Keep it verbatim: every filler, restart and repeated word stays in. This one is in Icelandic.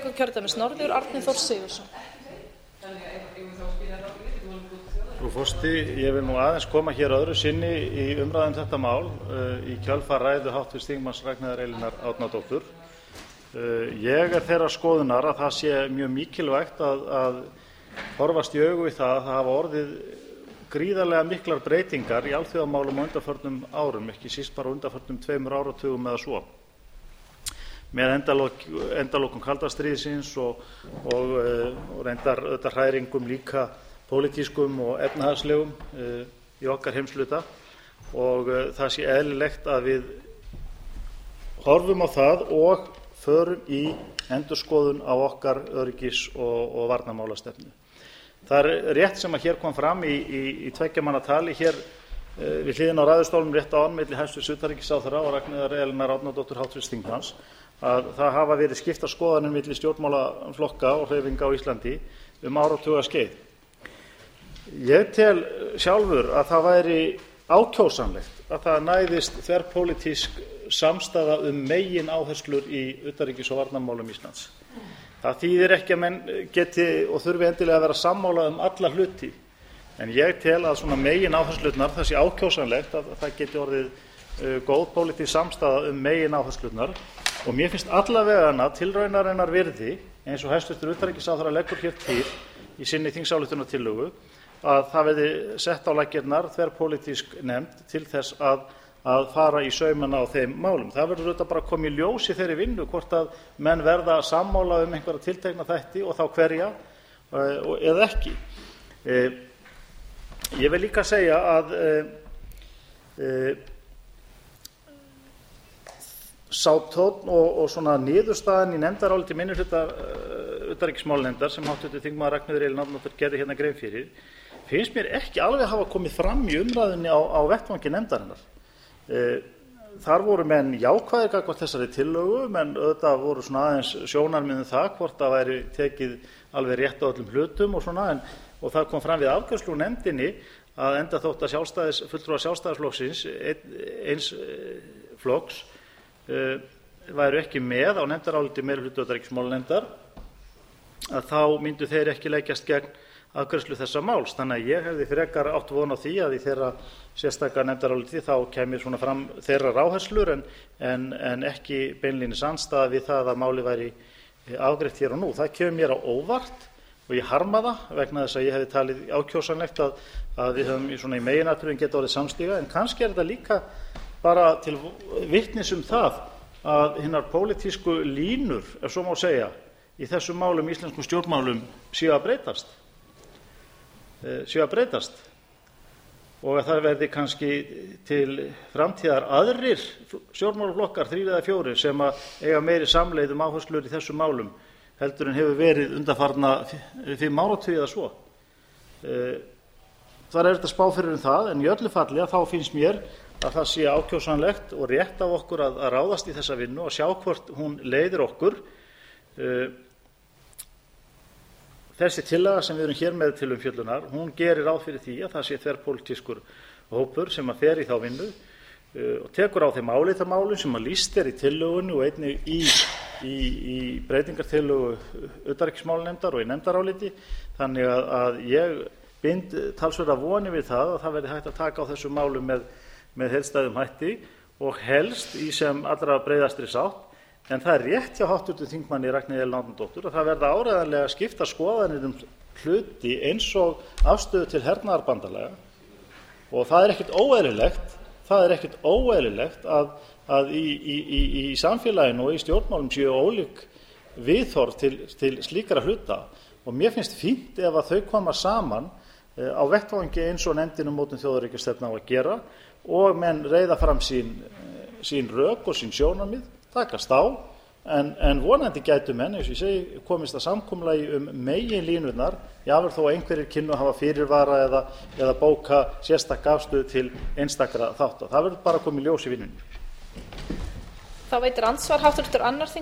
Kjördæmis norður, Árni Þór Sigurðsson. Frú forseti, ég vil nú aðeins koma hér öðru sinni í umræðum þetta mál uh, í kjölfar ræðu háttvirts þingmanns Ragnheiðar Elínar Árnadóttur. Uh, ég er þeirrar skoðunar að það sé mjög mikilvægt að, að horfast í augu við það að það hafa orðið gríðarlega miklar breytingar í alþjóðamálum á undanförnum árum, ekki síst bara undanförnum tveimur áratugum eða svo, með endalok, endalokum kalda stríðsins og, og, og reyndar auðvitað hræringum líka pólitískum og efnahagslegum uh, í okkar heimshluta og uh, það sé eðlilegt að við horfum á það og förum í endurskoðun á okkar öryggis- og, og varnarmálastefnu. Það er rétt sem að hér kom fram í, í, í tveggja manna tali hér uh, við hliðina á ræðustólnum rétt á milli hæstvirts utanríkisráðherra og Ragnheiðar Elínar Árnadóttur háttvirts þingmanns að það hafa verið skiptar skoðanir milli stjórnmálaflokka og hreyfinga á Íslandi um áratugaskeið. Ég tel sjálfur að það væri ákjósanlegt að það næðist þverpólitísk samstaða um megin áherslur í utanríkis- og varnarmálum Íslands. Það þýðir ekki að menn geti og þurfi endilega að vera sammála um alla hluti, en ég tel að svona megin áherslurnar, það sé ákjósanlegt að það geti orðið uh, góð pólitísk samstaða um megin áherslurnar og mér finnst allavegana tilraunarinnar virði, eins og hæstvirtur utanríkisráðherra leggur hér til í sinni þingsályktunartillögu, að það verði sett á laggirnar þverpólitísk nefnd til þess að, að fara í saumana á þeim málum. Það verður auðvitað bara að koma í ljós í þeirri vinnu hvort að menn verða sammála um einhverja tiltekna þætti og þá hverja uh, eða ekki. Uh, ég vil líka segja að uh, uh, sá tónn og, og svona niðurstaðan í nefndaráliti minnihluta uh, utanríkismálanefndar sem háttvirtur þingmaður Ragnheiður Elín Árnadóttir gerði hérna grein fyrir finnst mér ekki alveg hafa komið fram í umræðunni á, á vettvangi nefndarinnar. E, þar voru menn jákvæðir gagnvart þessari tillögu, menn auðvitað voru svona aðeins sjónarmið um það hvort það væri tekið alveg rétt á öllum hlutum og svona, en, og það kom fram við afgreiðslu úr nefndinni að enda þótt að sjálfstæðis, fulltrúar Sjálfstæðisflokksins ein, eins flokks e, væru ekki með á nefndaráliti meirihluta utanríkismálanefndar, að þá myndu þeir ekki leggjast gegn afgreiðslu þessa máls. Þannig að ég hefði frekar átt von á því að í þeirra sérstaka nefndaráliti þá kemur svona fram þeirra áherslur en, en, en ekki beinlínis andstaða við það að máli væri afgreitt hér og nú. Það kemur mér á óvart og ég harma það vegna þess að ég hefði talið ákjósanlegt að, að við höfum svona í meginatriðum geta orðið samstíga, en kannski er þetta líka bara til vitnis um það að hinnar pólitísku línur, ef svo má segja, í þessum málum, íslenskum stjórnmálum séu að breytast. séu að breytast og að það verði kannski til framtíðar aðrir stjórnmálaflokkar, þrír eða fjórir, sem að eiga meiri samleið um áherslur í þessum málum heldur en hefur verið undanfarna fimm áratugi eða svo. Það er erfitt að spá fyrir um það, en í öllu falli að þá finnst mér að það sé ákjósanlegt og rétt af okkur að, að ráðast í þessa vinnu og sjá hvort hún leiðir okkur. Þessi tillaga sem við erum hér með til umfjöllunar, hún gerir ráð fyrir því að það sé þverpólitískur hópur sem að fer í þá vinnu uh, og tekur á þeim álitamálum sem að lýst er í tillögunni og einnig í, í, í breytingartillögu utanríkismálanefndar og í nefndaráliti. Þannig að, að ég bind talsverða vonir við það að það verði hægt að taka á þessum málum með, með heildstæðum hætti og helst í sem allra breiðastri sátt. En það er rétt hjá háttvirtum þingmanni Ragnheiði Elín Árnadóttur að það verða áreiðanlega skipta skoðanir um hluti eins og afstöðu til hernaðarbandalaga og það er ekkert óeðlilegt, það er ekkert óeðlilegt að, að í, í, í, í samfélaginu og í stjórnmálum séu ólík viðhorf til, til slíkra hluta og mér finnst fínt ef að þau koma saman á vettvangi eins og nefndin um mótun þjóðaröryggisstefnu á að gera og menn reiða fram sín, sín rök og sín sjónarmið, takast á, en, en vonandi gætu menn, eins og ég segi, komist að samkomulagi um meginlínurnar, jafnvel þó að einhverjir kynnu að hafa fyrirvara eða, eða bóka sérstaka afstöðu til einstakra þátta. Það verður bara að koma í ljós í vinnunni. Þá veitir andsvar háttvirtur annar